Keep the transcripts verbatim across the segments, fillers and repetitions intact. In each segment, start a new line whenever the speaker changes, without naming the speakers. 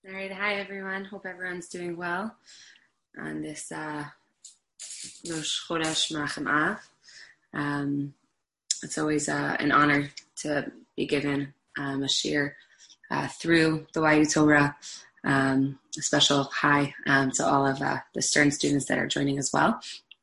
All right, hi everyone. Hope everyone's doing well on this uh, Rosh Chodesh Menachem Av. Um, it's always uh, an honor to be given um, a shir uh, through the Y U Torah. Um, a special hi um, to all of uh, the Stern students that are joining as well.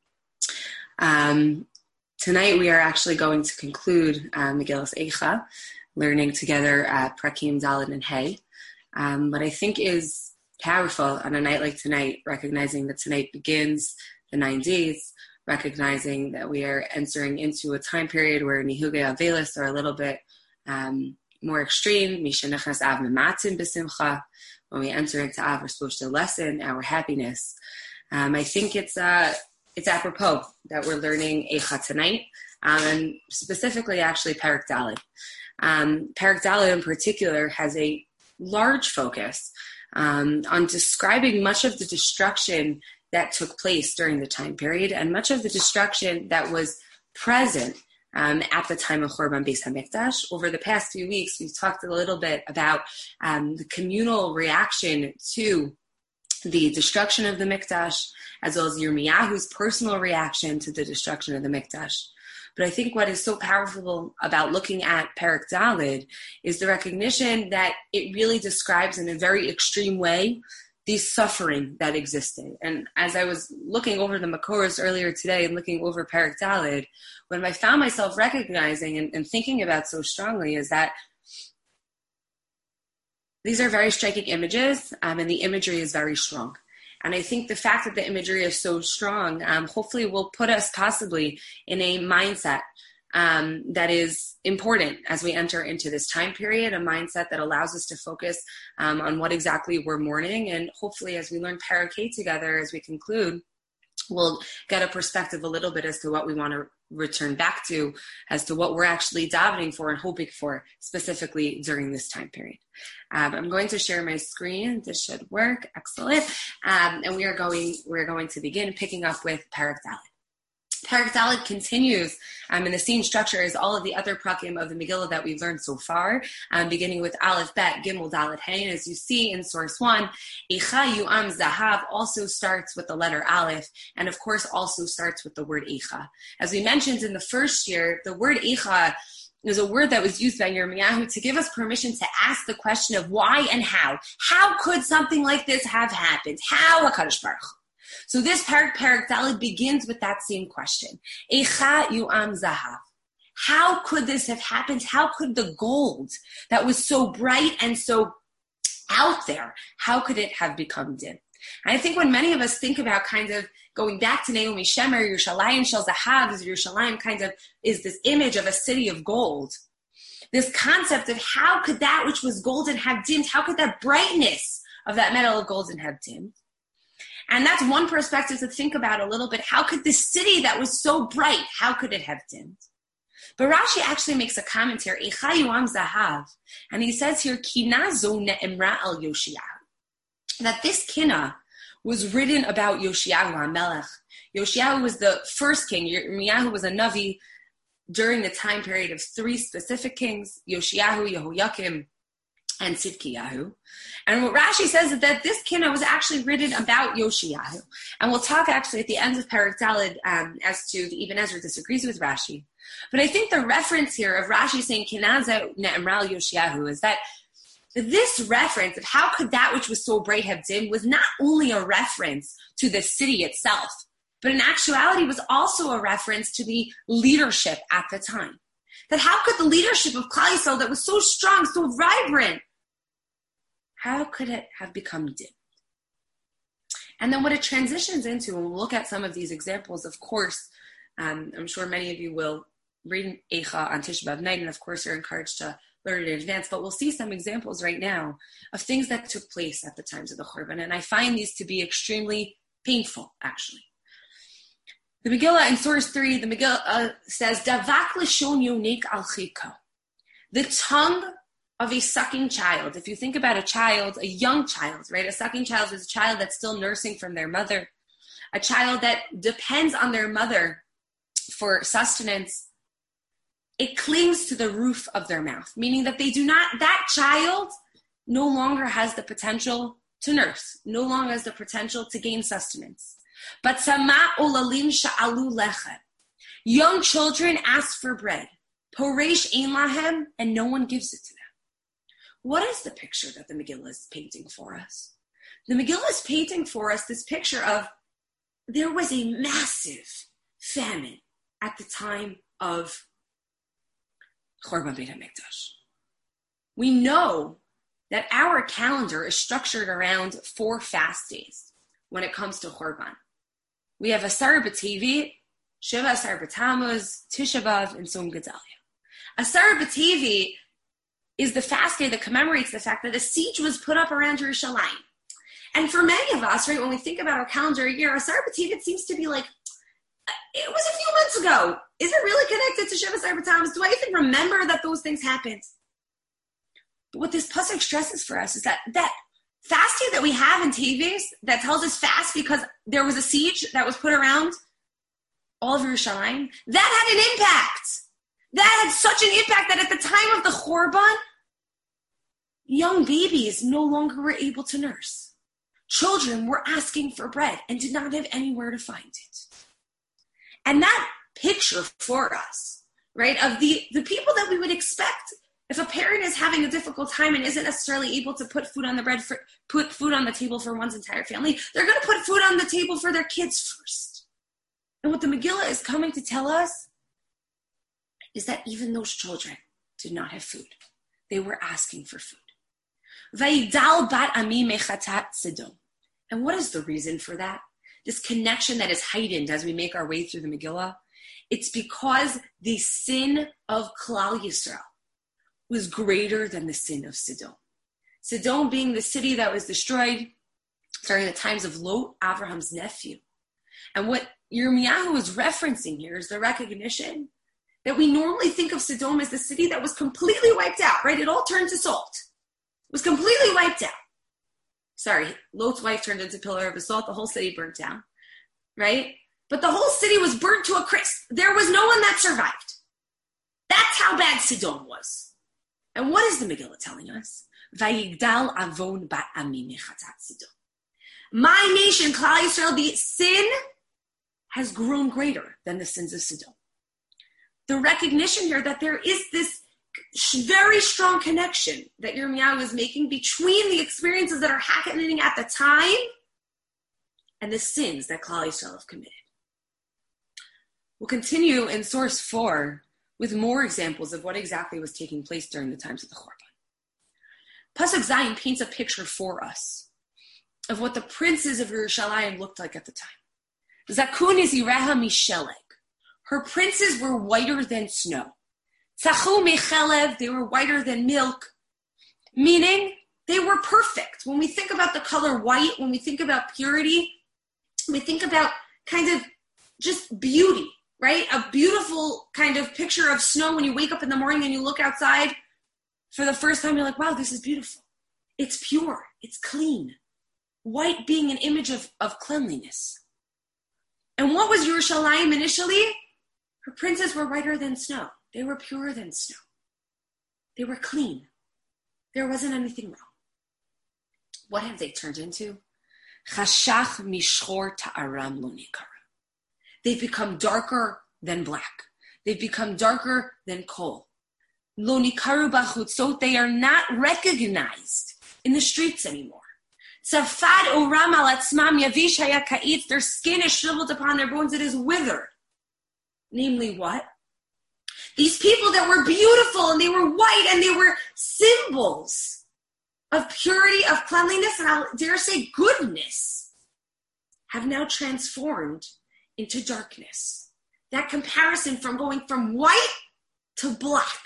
Um, tonight we are actually going to conclude uh, Megillas Eicha, learning together at Prakim Daled and Hey. Um, what I think is powerful on a night like tonight, recognizing that tonight begins the nine days, recognizing that we are entering into a time period where Nihugei Avelis are a little bit um, more extreme. Mishenechas Av Mematim B'Simcha. When we enter into Av, we're supposed to lessen our happiness. Um, I think it's uh, it's apropos that we're learning Eicha tonight, um, and specifically actually Perek Daled. Um, Perek Daled in particular has a large focus um, on describing much of the destruction that took place during the time period and much of the destruction that was present um, at the time of Churban Beis HaMikdash. Over the past few weeks, we've talked a little bit about um, the communal reaction to the destruction of the Mikdash, as well as Yirmiyahu's personal reaction to the destruction of the Mikdash. But I think what is so powerful about looking at Perek Daled is the recognition that it really describes in a very extreme way the suffering that existed. And as I was looking over the Makoros earlier today and looking over Perek Daled, when I found myself recognizing and, and thinking about so strongly is that these are very striking images, um, and the imagery is very strong. And I think the fact that the imagery is so strong, um, hopefully will put us possibly in a mindset um, that is important as we enter into this time period, a mindset that allows us to focus um, on what exactly we're mourning. And hopefully as we learn Parakeh together, as we conclude, we'll get a perspective a little bit as to what we want to return back to, as to what we're actually davening for and hoping for specifically during this time period. Um, I'm going to share my screen. This should work. Excellent. Um, and we are going, we're going to begin picking up with Perek Daled. Perek Daled continues um, in the same structure as all of the other prakim of the Megillah that we've learned so far, um, beginning with Aleph, Bet, Gimel, Dalet, Hey. And as you see in source one, Eicha Yu'am Zahav also starts with the letter Aleph, and of course also starts with the word Eicha. As we mentioned in the first year, the word Eicha is a word that was used by Yirmiyahu to give us permission to ask the question of why and how. How could something like this have happened? How, HaKadosh Baruch Hu? So this Perek Perek Daled begins with that same question. Eicha Yu'am Zahav. How could this have happened? How could the gold that was so bright and so out there, how could it have become dim? And I think when many of us think about kind of going back to Naomi Shemer, Yerushalayim Shel Zahav, is Yerushalayim kind of is this image of a city of gold. This concept of how could that which was golden have dimmed? How could that brightness of that metal of golden have dimmed? And that's one perspective to think about a little bit. How could this city that was so bright, how could it have dimmed? But Rashi actually makes a comment here, Eicha Yu'am Zahav, and he says here, Kina zo ne'emra al Yoshiyahu, that this kina was written about Yoshiyahu HaMelech. Yoshiyahu was the first king. Yirmiyahu was a Navi during the time period of three specific kings, Yoshiyahu, Yehoiakim, and Tzidkiyahu. And what Rashi says is that this kina was actually written about Yoshiyahu. And we'll talk actually at the end of Perek Daled um, as to the Ibn Ezra disagrees with Rashi. But I think the reference here of Rashi saying Kina zo ne'emra al Yoshiyahu is that this reference of how could that which was so bright have dimmed was not only a reference to the city itself, but in actuality was also a reference to the leadership at the time. That how could the leadership of Klal Yisrael that was so strong, so vibrant, how could it have become dim? And then what it transitions into, and we'll look at some of these examples, of course, um, I'm sure many of you will read Eicha on Tisha B'Av night, and of course you're encouraged to learn it in advance, but we'll see some examples right now of things that took place at the times of the Churban, and I find these to be extremely painful, actually. The Megillah in source three, the Megillah uh, says, Davak lishon yonik al chiko. The tongue of a sucking child. If you think about a child, a young child, right? A sucking child is a child that's still nursing from their mother. A child that depends on their mother for sustenance. It clings to the roof of their mouth, meaning that they do not, that child no longer has the potential to nurse, no longer has the potential to gain sustenance. But sama olalim sha'alu lechem. Young children ask for bread. Poresh ein lahem, and no one gives it to them. What is the picture that the Megillah is painting for us? The Megillah is painting for us this picture of there was a massive famine at the time of Chorban Beit HaMikdash. We know that our calendar is structured around four fast days when it comes to Chorban. We have Asar B'Tevet, Shiva Asar B'Tammuz, Tisha B'Av, and Tzom Gedalia. Asar B'Tevet is the fast day that commemorates the fact that a siege was put up around Yerushalayim. And for many of us, right, when we think about our calendar year, Asar B'Tevet seems to be like, it was a few months ago. Is it really connected to Shiva Asar B'Tammuz? Do I even remember that those things happened? But what this pasuk stresses for us is that that fasting that we have in Teves that tells us fast because there was a siege that was put around all of Yerushalayim, that had an impact. That had such an impact that at the time of the Chorban, young babies no longer were able to nurse. Children were asking for bread and did not have anywhere to find it. And that picture for us, right, of the, the people that we would expect, if a parent is having a difficult time and isn't necessarily able to put food on the bread, for, put food on the table for one's entire family, they're going to put food on the table for their kids first. And what the Megillah is coming to tell us is that even those children did not have food. They were asking for food. Vayidal bat ami mechatat Sedom. And what is the reason for that? This connection that is heightened as we make our way through the Megillah. It's because the sin of Klal Yisrael was greater than the sin of Sedom. Sedom being the city that was destroyed during the times of Lot, Abraham's nephew. And what Yirmiyahu is referencing here is the recognition that we normally think of Sedom as the city that was completely wiped out, right? It all turned to salt. It was completely wiped out. Sorry, Lot's wife turned into a pillar of salt. The whole city burnt down, right? But the whole city was burnt to a crisp. There was no one that survived. That's how bad Sedom was. And what is the Megillah telling us? Vayigdal avon ba'ami mechatat Sedom. My nation, Klal Yisrael, the sin has grown greater than the sins of Sedom. The recognition here that there is this very strong connection that Yirmiyahu is making between the experiences that are happening at the time and the sins that Klal Yisrael have committed. We'll continue in source four with more examples of what exactly was taking place during the times of the Chorban. Pasuk Zayin paints a picture for us of what the princes of Yerushalayim looked like at the time. Zakun is Ireha Mishelek. Her princes were whiter than snow. Tzachu Mechelev, they were whiter than milk, meaning they were perfect. When we think about the color white, when we think about purity, we think about kind of just beauty, right? A beautiful kind of picture of snow when you wake up in the morning and you look outside for the first time, you're like, wow, this is beautiful. It's pure. It's clean. White being an image of, of cleanliness. And what was Yerushalayim initially? Her princes were whiter than snow. They were purer than snow. They were clean. There wasn't anything wrong. What have they turned into? Chashach mishchor ta'aram lo nikara. They've become darker than black. They've become darker than coal. Lo nikaru bachutzot. They are not recognized in the streets anymore. Tzafad oram al atzmam yavish haya ka'itz. Their skin is shriveled upon their bones. It is withered. Namely what? These people that were beautiful and they were white and they were symbols of purity, of cleanliness, and I dare say goodness, have now transformed into darkness. That comparison from going from white to black.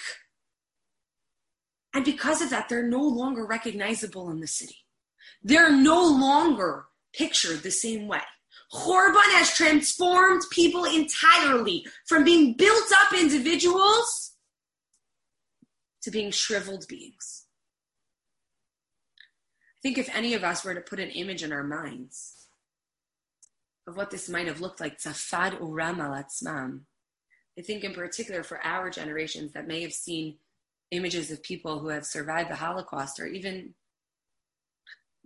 And because of that, they're no longer recognizable in the city. They're no longer pictured the same way. Chorban has transformed people entirely from being built up individuals to being shriveled beings. I think if any of us were to put an image in our minds of what this might have looked like, tzafad uram al atzmam, I think in particular for our generations that may have seen images of people who have survived the Holocaust or even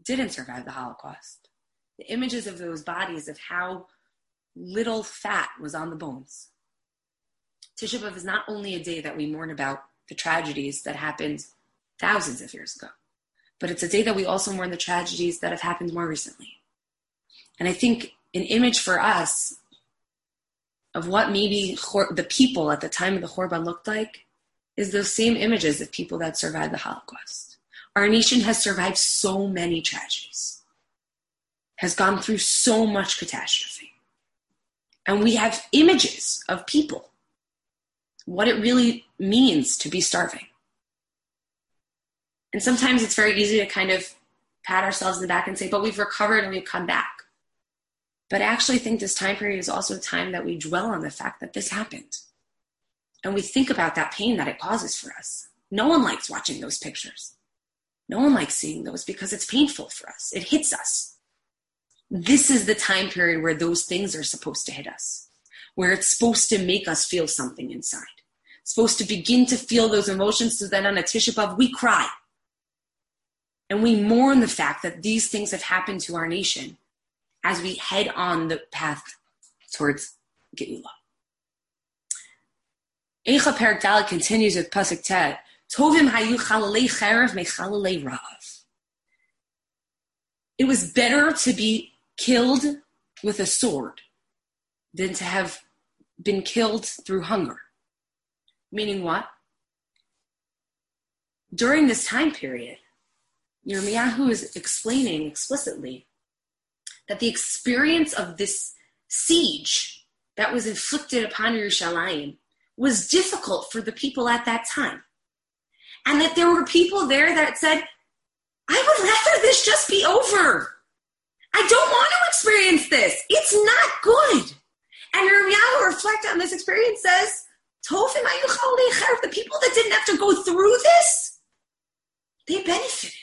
didn't survive the Holocaust. The images of those bodies, of how little fat was on the bones. Tisha B'Av is not only a day that we mourn about the tragedies that happened thousands of years ago, but it's a day that we also mourn the tragedies that have happened more recently. And I think an image for us of what maybe the people at the time of the Churban looked like is those same images of people that survived the Holocaust. Our nation has survived so many tragedies, has gone through so much catastrophe. And we have images of people, what it really means to be starving. And sometimes it's very easy to kind of pat ourselves in the back and say, but we've recovered and we've come back. But I actually think this time period is also a time that we dwell on the fact that this happened. And we think about that pain that it causes for us. No one likes watching those pictures. No one likes seeing those because it's painful for us. It hits us. This is the time period where those things are supposed to hit us, where it's supposed to make us feel something inside. It's supposed to begin to feel those emotions so that on a Tisha B'Av we cry. And we mourn the fact that these things have happened to our nation as we head on the path towards Geula. Eicha Perek Dalet continues with Pasuk Tet. Tovim hayu chalalei cherev mechalalei rav. It was better to be killed with a sword than to have been killed through hunger. Meaning what? During this time period, Yirmiyahu is explaining explicitly that the experience of this siege that was inflicted upon Yerushalayim was difficult for the people at that time. And that there were people there that said, I would rather this just be over. I don't want to experience this. It's not good. And Yirmiyahu, reflecting on this experience, says, Tovim hayu chalalei cherev, the people that didn't have to go through this, they benefited.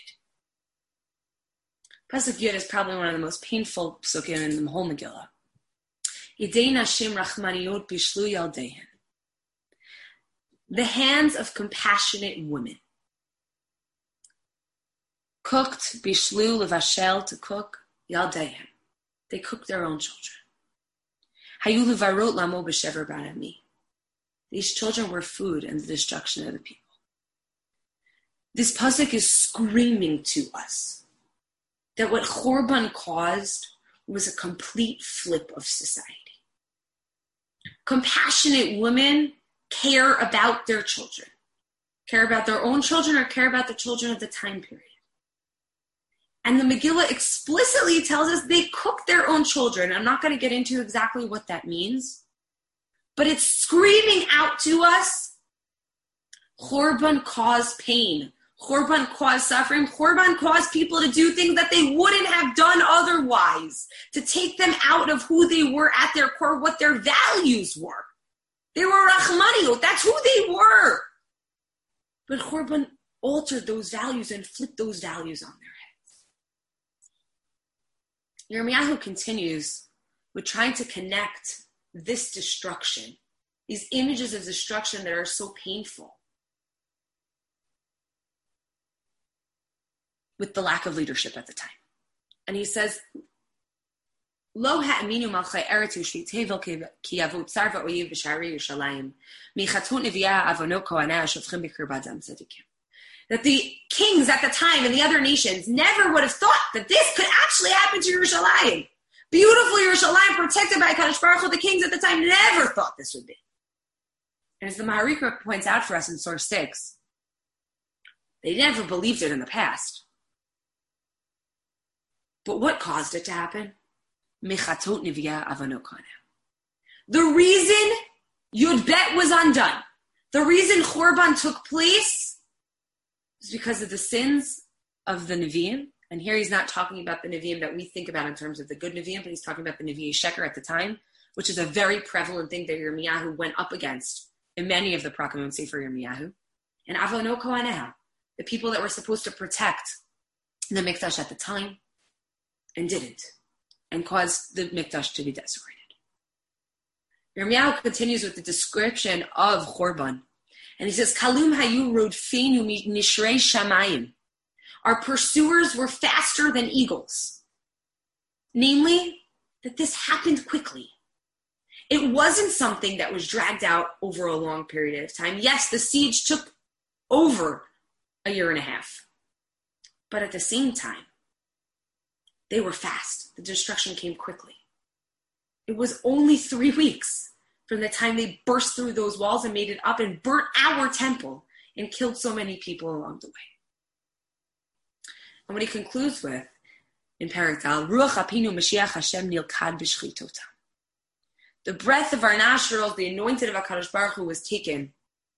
Pasuk Yud is probably one of the most painful psukim in the whole Megillah. Yedei nashim rachmaniyot bishlu yaldeihen. The hands of compassionate women cooked, bishlu, levashel, to cook, yaldeihen. They cooked their own children. Hayu levarot lamo b'shever barami. These children were food in the destruction of the people. This pasuk is screaming to us that what Churban caused was a complete flip of society. Compassionate women care about their children, care about their own children or care about the children of the time period. And the Megillah explicitly tells us they cook their own children. I'm not going to get into exactly what that means, but it's screaming out to us, Churban caused pain. Churban caused suffering. Churban caused people to do things that they wouldn't have done otherwise, to take them out of who they were at their core, what their values were. They were Rachmaniyot. That's who they were. But Churban altered those values and flipped those values on their heads. Yirmiyahu continues with trying to connect this destruction, these images of destruction that are so painful, with the lack of leadership at the time. And he says, Lo ha'aminu malchai eretz u'shvitevel ki yavut sarva oyev b'shari Yerushalayim michatot neviah avonot kohaneh shofchim b'kirbat dam tzadikim. That the kings at the time and the other nations never would have thought that this could actually happen to Yerushalayim. Beautiful Yerushalayim, protected by Kadosh Baruch Hu, the kings at the time never thought this would be. And as the Maharikra points out for us in source six, they never believed it in the past. But what caused it to happen? Mechatot neviah avonot kohaneh. The reason Yud Bet was undone, the reason Churban took place, is because of the sins of the Nevi'im. And here he's not talking about the Nevi'im that we think about in terms of the good Nevi'im, but he's talking about the Nevi'im Sheker at the time, which is a very prevalent thing that Yirmiyahu went up against in many of the Prakim Sefer Yirmiyahu. And avonot kohaneh, the people that were supposed to protect the Mikdash at the time, and didn't, and caused the Mikdash to be desecrated. Yirmiyahu continues with the description of Churban, and he says, Kalum hayu rodfeinu nishrei shamayim, Our pursuers were faster than eagles. Namely, that this happened quickly. It wasn't something that was dragged out over a long period of time. Yes, the siege took over a year and a half. But at the same time, they were fast. The destruction came quickly. It was only three weeks from the time they burst through those walls and made it up and burnt our temple and killed so many people along the way. And what he concludes with in Perek Dal, Ruach Apinu Mashiach Hashem Nilkad B'Shchitotam. The breath of our nostrils, the anointed of HaKadosh Baruch Hu, was taken.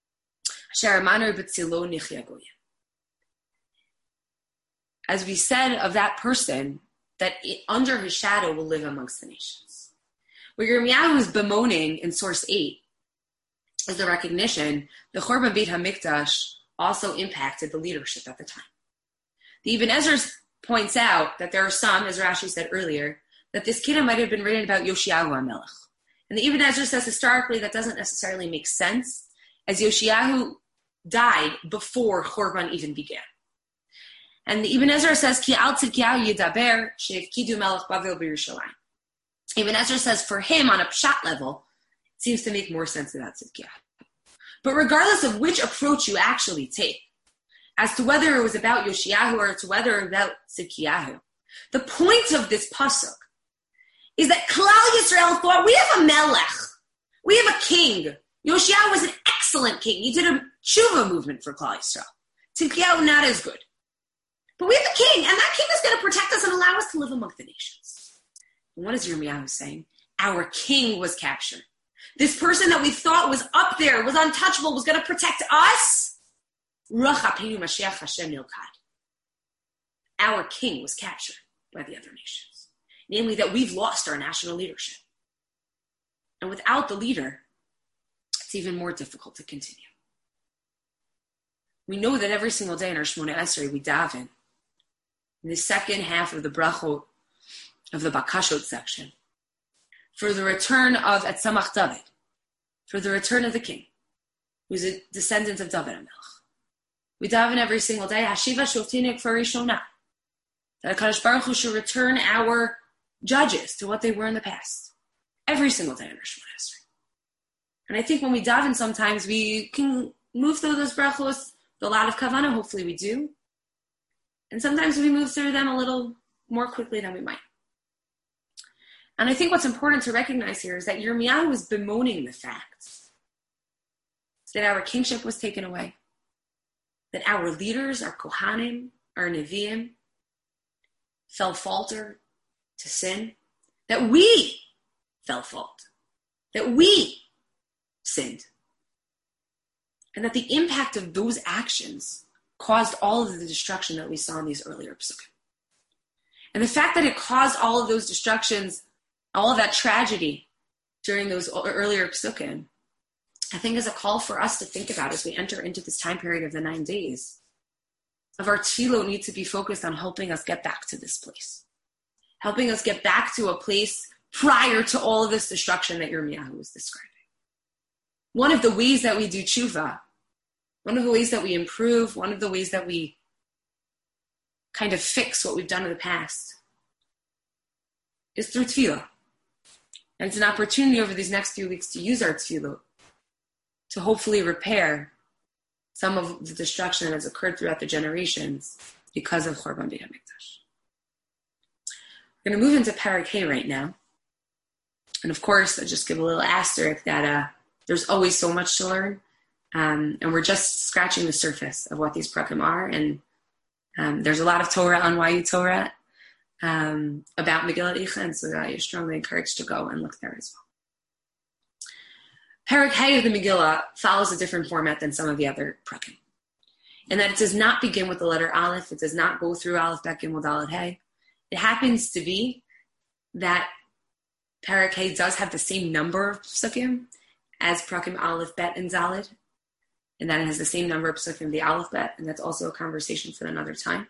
As we said of that person, that it, under his shadow will live amongst the nations. What Yirmiyahu is bemoaning in source eight is the recognition the Chorban Beit HaMikdash also impacted the leadership at the time. The Ibn Ezra points out that there are some, as Rashi said earlier, that this kiddah might have been written about Yoshiyahu HaMelech. And the Ibn Ezra says historically that doesn't necessarily make sense, as Yoshiyahu died before Chorban even began. And the Ibn Ezra says, Ki al tzidkiyahu yidaber she'ifkidu melech Bavel b'Yerushalayim. Ibn Ezra says for him, on a pshat level, it seems to make more sense about tzidkiyahu. But regardless of which approach you actually take, as to whether it was about Yoshiyahu or to whether it was about tzidkiyahu, the point of this pasuk is that Klal Yisrael thought, we have a melech, we have a king. Yoshiyahu was an excellent king. He did a tshuva movement for Klal Yisrael. Tzidkiyahu not as good. But we have a king, and that king is going to protect us and allow us to live among the nations. And what is Yirmiyahu saying? Our king was captured. This person that we thought was up there, was untouchable, was going to protect us. Ruach Apinu Mashiach Hashem Nilkad. Our king was captured by the other nations. Namely, that we've lost our national leadership. And without the leader, it's even more difficult to continue. We know that every single day in our Shemona Esrei, we daven. In the second half of the brachot, of the Bakashot section, for the return of Etzamach David, for the return of the king, who's a descendant of David HaMelech. We daven every single day, Hashiva Shoftinik Farishona, that HaKadosh Baruch Hu should return our judges to what they were in the past. Every single day in our Shemona Esrei. And I think when we daven sometimes, we can move through those brachos, a lot of kavanah, hopefully we do. And sometimes we move through them a little more quickly than we might. And I think what's important to recognize here is that Yirmiyahu was bemoaning the fact that our kingship was taken away, that our leaders, our kohanim, our neviim, fell falter to sin, that we fell fault, that we sinned. And that the impact of those actions caused all of the destruction that we saw in these earlier psukim. And the fact that it caused all of those destructions, all of that tragedy during those earlier psukim, I think is a call for us to think about as we enter into this time period of the nine days. Of our tefillot need to be focused on helping us get back to this place. Helping us get back to a place prior to all of this destruction that Yirmiyahu was describing. One of the ways that we do tshuva, one of the ways that we improve, one of the ways that we kind of fix what we've done in the past is through tefillah. And it's an opportunity over these next few weeks to use our tefillah to hopefully repair some of the destruction that has occurred throughout the generations because of Chorban Beit HaMikdash. We're going to move into Perek Hey right now. And of course, I'll just give a little asterisk that uh, there's always so much to learn. Um, and we're just scratching the surface of what these prakim are. And um, there's a lot of Torah on Y U Torah um, about Megillat Eicha. And so uh, you're strongly encouraged to go and look there as well. Perek Hey of the Megillah follows a different format than some of the other prakim. In that it does not begin with the letter Aleph. It does not go through Aleph, Bet, Gimel, Dalet, Hey. It happens to be that Perek Hey does have the same number of psukim as prakim Aleph, Bet, and Dalet. And that it has the same number of psukim, the Aleph, Bet, and that's also a conversation for another time.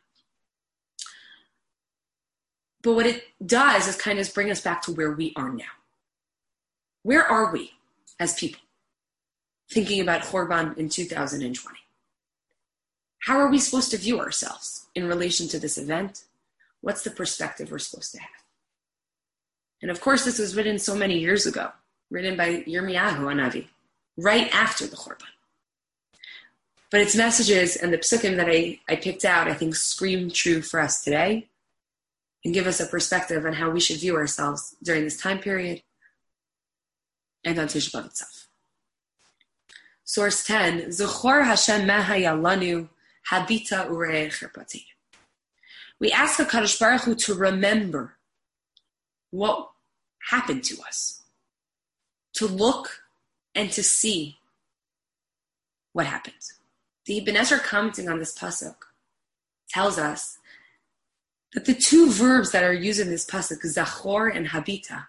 But what it does is kind of bring us back to where we are now. Where are we as people thinking about Chorban in two thousand twenty? How are we supposed to view ourselves in relation to this event? What's the perspective we're supposed to have? And of course, this was written so many years ago, written by Yirmiyahu Hanavi, right after the Churban. But its messages and the psukim that I, I picked out, I think, scream true for us today and give us a perspective on how we should view ourselves during this time period and on Tisha B'Av itself. Source ten, Zechor Hashem Mehaya Lanu Habita Urei Chirpati. We ask HaKadosh Baruch Hu to remember what happened to us, to look and to see what happened. The Ibn Ezra commenting on this pasuk tells us that the two verbs that are used in this pasuk, Zachor and Habita,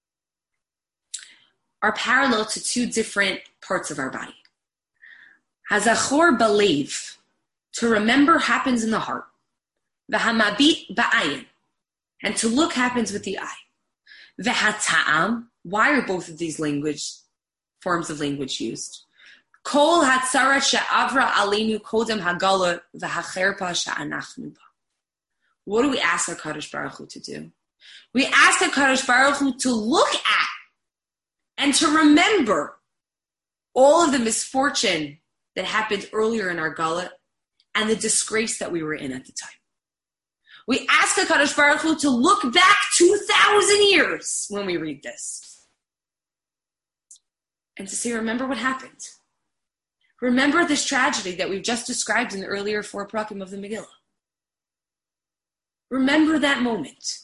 are parallel to two different parts of our body. Hazachor balev, to remember happens in the heart. V'hamabit ba'ayin, and to look happens with the eye. V'hata'am, why are both of these language forms of language used? Kol hatzara she'avra alinu kodem hagala v'hacherpa she'anachnu ba. What do we ask HaKadosh Baruch Hu to do? We ask HaKadosh Baruch Hu to look at and to remember all of the misfortune that happened earlier in our gullet and the disgrace that we were in at the time. We ask HaKadosh Baruch Hu to look back two thousand years when we read this and to say, remember what happened. Remember this tragedy that we've just described in the earlier four prakim of the Megillah. Remember that moment.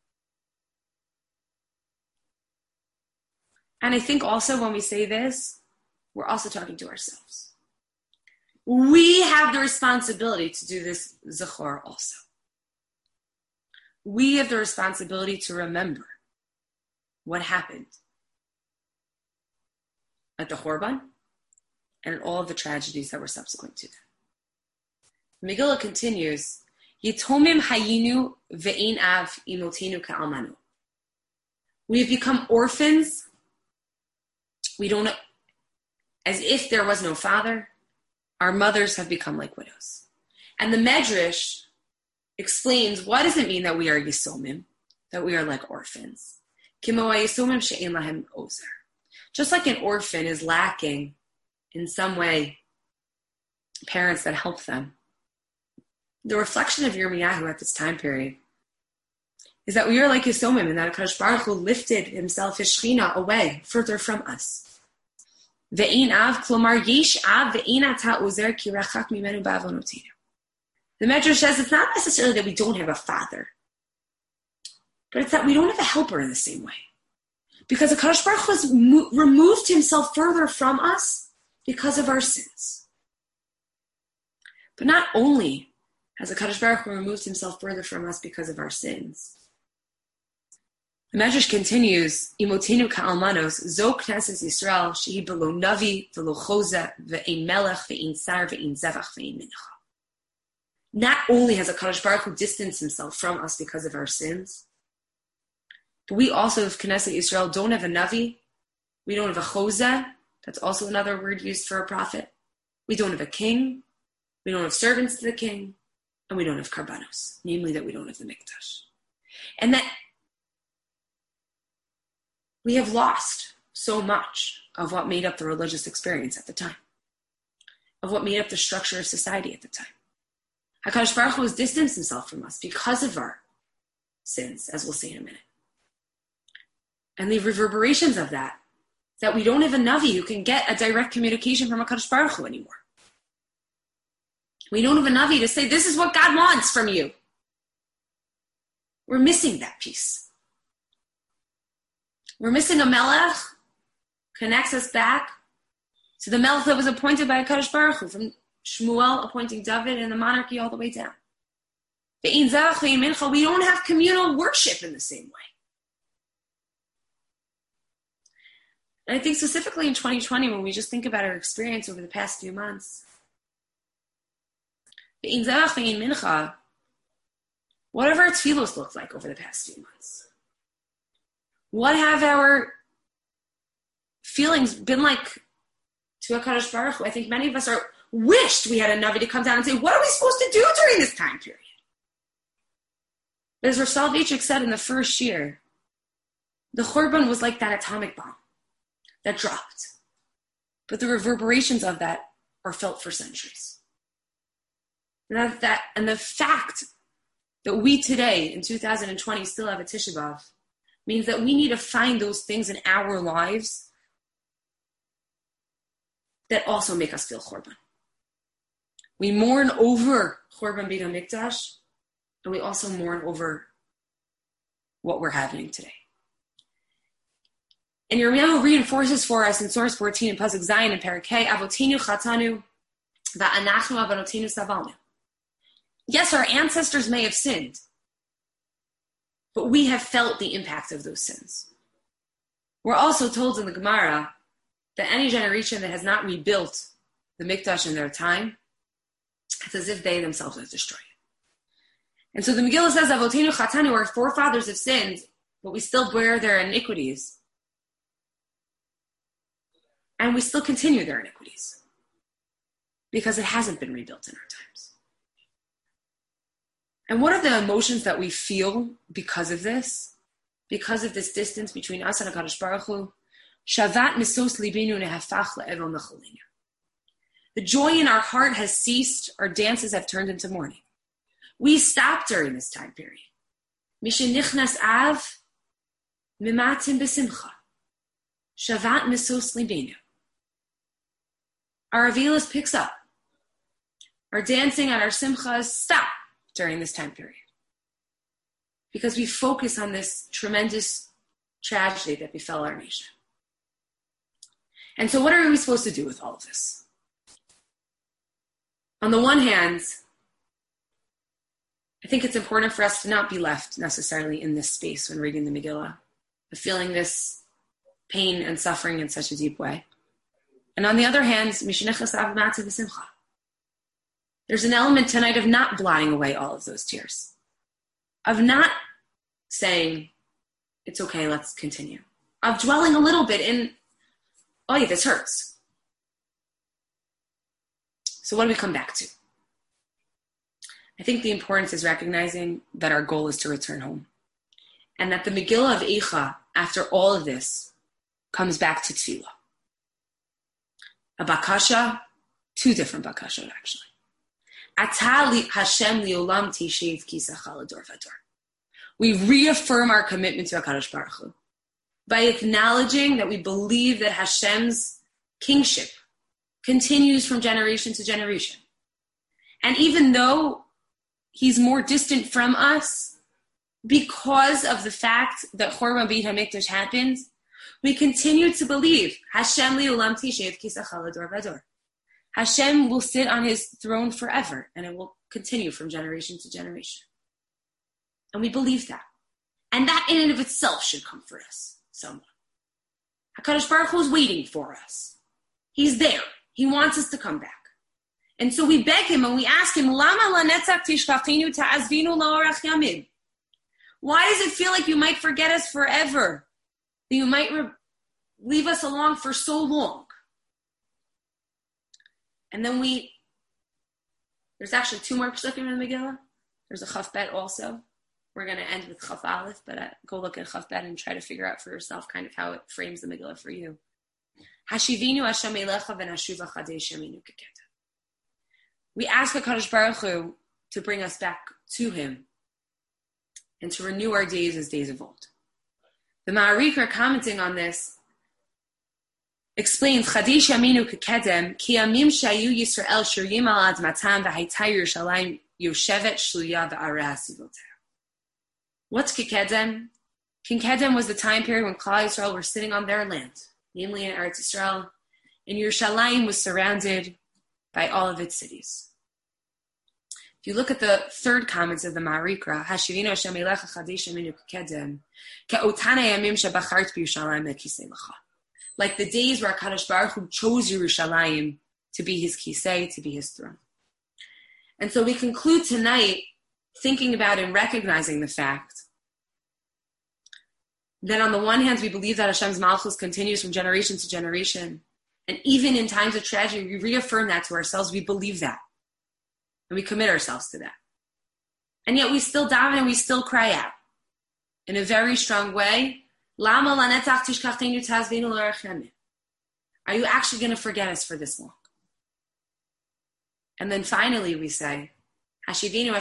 And I think also when we say this, we're also talking to ourselves. We have the responsibility to do this zachor also. We have the responsibility to remember what happened at the Churban and all of the tragedies that were subsequent to that. The Megillah continues, Yitomim hayinu ve'in av imotinu ka'almanu. We have become orphans. We don't, as if there was no father. Our mothers have become like widows. And the Medrash explains, what does it mean that we are yisomim, that we are like orphans? Kimo yisomim she'en lahem ozer. Just like an orphan is lacking in some way parents that help them. The reflection of Yirmiyahu at this time period is that we are like Yisomim, and that HaKadosh Baruch Hu lifted himself, his Shechina, away, further from us. Ve'in av, klomar yesh av ve'in ata ozer ki rachak mimenu ba'avonotinu. The Medrash says it's not necessarily that we don't have a father, but it's that we don't have a helper in the same way. Because HaKadosh Baruch Hu has mo- removed himself further from us because of our sins. But not only has HaKadosh Baruch Hu removed himself further from us because of our sins, the Medrash continues, Imotinu ka'almanos, zo knesses Yisrael, shehi belo navi, velo choza, ve'ein melech, ve'ein sar, ve'ein zevach, ve'ein mincha. Not only has HaKadosh Baruch Hu distanced himself from us because of our sins, but we also, of Knesset Yisrael, don't have a navi, we don't have a choza, that's also another word used for a prophet, we don't have a king, we don't have servants to the king, and we don't have karbanos, namely that we don't have the mikdash. And that we have lost so much of what made up the religious experience at the time, of what made up the structure of society at the time. HaKadosh Baruch Hu has distanced himself from us because of our sins, as we'll see in a minute. And the reverberations of that, that we don't have a Navi who can get a direct communication from HaKadosh Baruch Hu anymore. We don't have a Navi to say, this is what God wants from you. We're missing that piece. We're missing a Melech, connects us back to the Melech that was appointed by HaKadosh Baruch Hu, from Shmuel appointing David and the monarchy all the way down. We don't have communal worship in the same way. And I think specifically in twenty twenty, when we just think about our experience over the past few months, whatever our tefillos looked like over the past few months, what have our feelings been like to HaKadosh Baruch Hu? I think many of us are wished we had a Navi to come down and say, what are we supposed to do during this time period? But as Rav Soloveitchik said in the first year, the Churban was like that atomic bomb that dropped. But the reverberations of that are felt for centuries. And, that, that, and the fact that we today, in two thousand twenty, still have a Tisha B'Av means that we need to find those things in our lives that also make us feel Churban. We mourn over Churban Beit HaMikdash, and we also mourn over what we're having today. And Yirmiyahu reinforces for us in Source fourteen in Pasuk Zayin and Parakeh, Avotinu Chatanu Va'anachnu Avanotinu Savalnu. Yes, our ancestors may have sinned, but we have felt the impact of those sins. We're also told in the Gemara that any generation that has not rebuilt the Mikdash in their time, it's as if they themselves have destroyed it. And so the Megillah says, Avotinu Chatanu, our forefathers have sinned, but we still bear their iniquities. And we still continue their iniquities because it hasn't been rebuilt in our times. And what are the emotions that we feel because of this? Because of this distance between us and HaKadosh Baruch Hu? Shavat misos libinu nehafach le'evel mecholinu. The joy in our heart has ceased. Our dances have turned into mourning. We stopped during this time period. Mishenichnas av mimatim besimcha. Shavat misos libinu. Our avilas picks up. Our dancing and our simchas stop during this time period. Because we focus on this tremendous tragedy that befell our nation. And so what are we supposed to do with all of this? On the one hand, I think it's important for us to not be left necessarily in this space when reading the Megillah, of feeling this pain and suffering in such a deep way. And on the other hand, there's an element tonight of not blotting away all of those tears, of not saying, it's okay, let's continue, of dwelling a little bit in, oh yeah, this hurts. So what do we come back to? I think the importance is recognizing that our goal is to return home. And that the Megillah of Eicha, after all of this, comes back to Tefillah. A bakasha, two different bakashot actually. Atali Hashem liolam tishev kisach alador vador. We reaffirm our commitment to HaKadosh Baruch Hu by acknowledging that we believe that Hashem's kingship continues from generation to generation. And even though he's more distant from us because of the fact that Chorban Beit HaMikdash happened, we continue to believe Hashem li'olam tishev kisach alador vador. Hashem will sit on his throne forever, and it will continue from generation to generation. And we believe that. And that in and of itself should comfort us somewhat. HaKadosh Baruch Hu is waiting for us. He's there. He wants us to come back. And so we beg him and we ask him, Lama lanetzach tishkachenu ta'azvinu la'orach yamim? Why does it feel like you might forget us forever? That you might re- leave us along for so long? And then we, there's actually two more psukim in the Megillah. There's a Chaf Bet also. We're going to end with Chaf Aleph, but uh, go look at Chaf Bet and try to figure out for yourself kind of how it frames the Megillah for you. Hashivinu Hashem elecha v'nashuva chadesh yaminu keketa. We ask HaKadosh Baruch Hu to bring us back to him and to renew our days as days of old. The Ma'arikra, commenting on this, explains Chadesh Yaminu Kekedem Ki Yamim Shayu Yisrael Shurim Al Admatam V'Haytai Yerushalayim Yoshevet Shluya V'Areh Sivoteh. What's Kekedem? Kekedem was the time period when Klal Yisrael were sitting on their land, namely in Eretz Yisrael, and Yerushalayim was surrounded by all of its cities. If you look at the third comments of the Ma'arikra, Hashivinu Hashem Elecha Chadesh Yaminu Kekedem Ke'otana Yamim Shebachart B'Yerushalayim Lekisei Lecha. Like the days where HaKadosh Baruch Hu chose Yerushalayim to be his kisei, to be his throne. And so we conclude tonight thinking about and recognizing the fact that on the one hand, we believe that Hashem's Malchus continues from generation to generation, And even in times of tragedy, we reaffirm that to ourselves. We believe that. And we commit ourselves to that. And yet we still daven and we still cry out in a very strong way. Are you actually going to forget us for this long? And then finally we say, that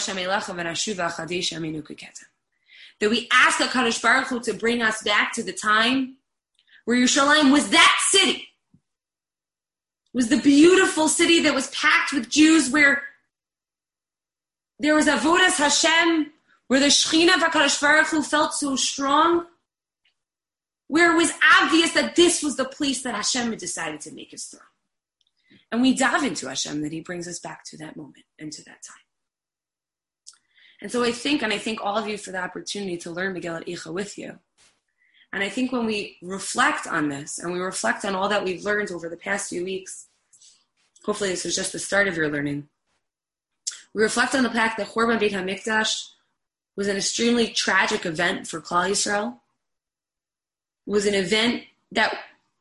we ask HaKadosh Baruch Hu to bring us back to the time where Yerushalayim was that city. It was the beautiful city that was packed with Jews, where there was Avodas Hashem, where the Shekhinah of HaKadosh Baruch Hu felt so strong, where it was obvious that this was the place that Hashem had decided to make his throne. And we dive into Hashem that he brings us back to that moment and to that time. And so I think, and I thank all of you for the opportunity to learn Megillat Eicha with you. And I think when we reflect on this, and we reflect on all that we've learned over the past few weeks, hopefully this was just the start of your learning, we reflect on the fact that Churban Beit HaMikdash was an extremely tragic event for Klal Yisrael. It was an event that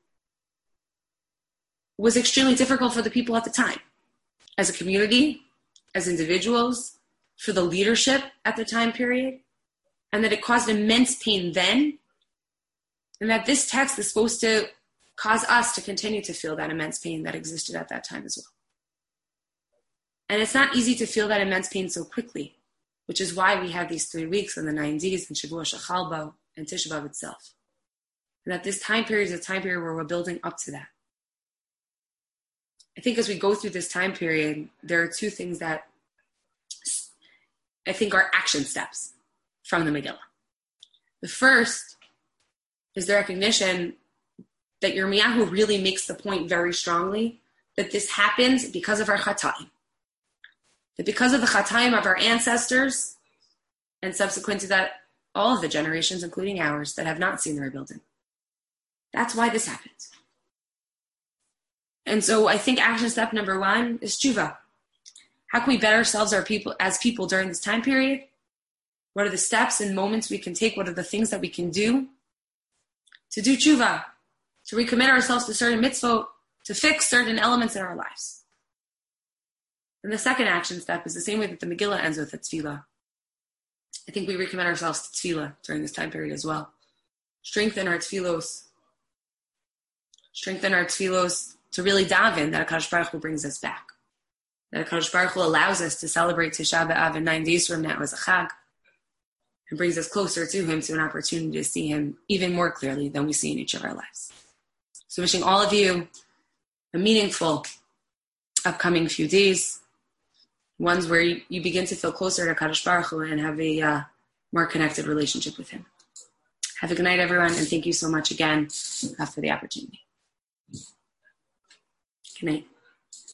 was extremely difficult for the people at the time, as a community, as individuals, for the leadership at the time period, and that it caused immense pain then, and that this text is supposed to cause us to continue to feel that immense pain that existed at that time as well. And it's not easy to feel that immense pain so quickly, which is why we have these three weeks and the nine days and Shavua Shechal Bo and Tisha B'Av itself. And that this time period is a time period where we're building up to that. I think as we go through this time period, there are two things that I think are action steps from the Megillah. The first is the recognition that Yirmiyahu really makes the point very strongly that this happens because of our Chatayim. That because of the Chatayim of our ancestors, and subsequent to that, all of the generations, including ours, that have not seen the rebuilding. That's why this happens. And so I think action step number one is tshuva. How can we better ourselves our people, as people during this time period? What are the steps and moments we can take? What are the things that we can do to do tshuva, to recommit ourselves to certain mitzvot, to fix certain elements in our lives? And the second action step is the same way that the Megillah ends with a tefillah. I think we recommit ourselves to tefillah during this time period as well. Strengthen our tefillos. Strengthen our tefillos to really daven that HaKadosh Baruch Hu brings us back. That HaKadosh Baruch Hu allows us to celebrate Tisha B'Av in nine days from now as a chag, and brings us closer to him, to an opportunity to see him even more clearly than we see in each of our lives. So wishing all of you a meaningful upcoming few days, ones where you, you begin to feel closer to HaKadosh Baruch Hu and have a uh, more connected relationship with him. Have a good night, everyone, and thank you so much again uh, for the opportunity. Good night.